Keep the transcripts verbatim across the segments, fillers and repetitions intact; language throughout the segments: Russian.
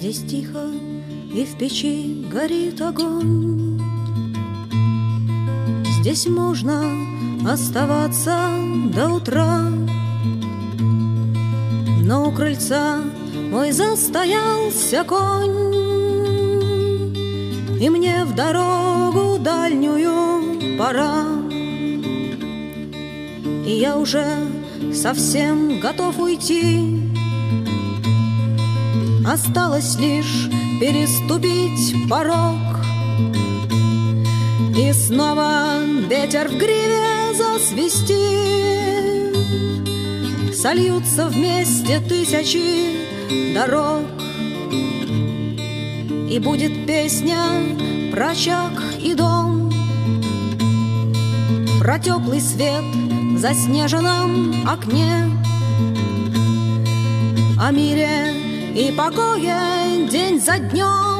Здесь тихо, и в печи горит огонь. Здесь можно оставаться до утра, но у крыльца мой застоялся конь, и мне в дорогу дальнюю пора. И я уже совсем готов уйти, осталось лишь переступить порог. И снова ветер в гриве засвистит, сольются вместе тысячи дорог, и будет песня про очаг и дом, про теплый свет в заснеженном окне, о мире и покое день за днем,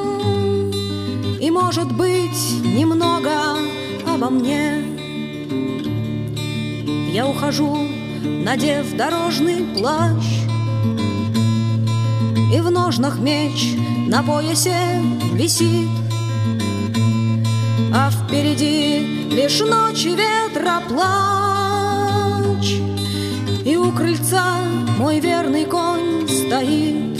и, может быть, немного обо мне. Я ухожу, надев дорожный плащ, и в ножнах меч на поясе висит, а впереди лишь ночи ветра плач, и у крыльца мой верный конь стоит.